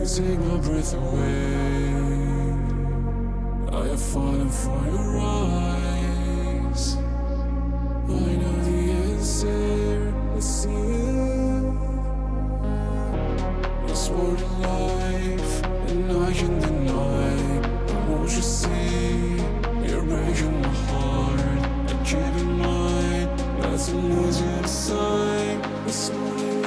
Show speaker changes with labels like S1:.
S1: take my breath away. I have fallen for your eyes. I know the answer, let's see it. It's more than life, and I can deny. But won't you see, you're breaking my heart. And keep in mind, not to lose you inside. It's more than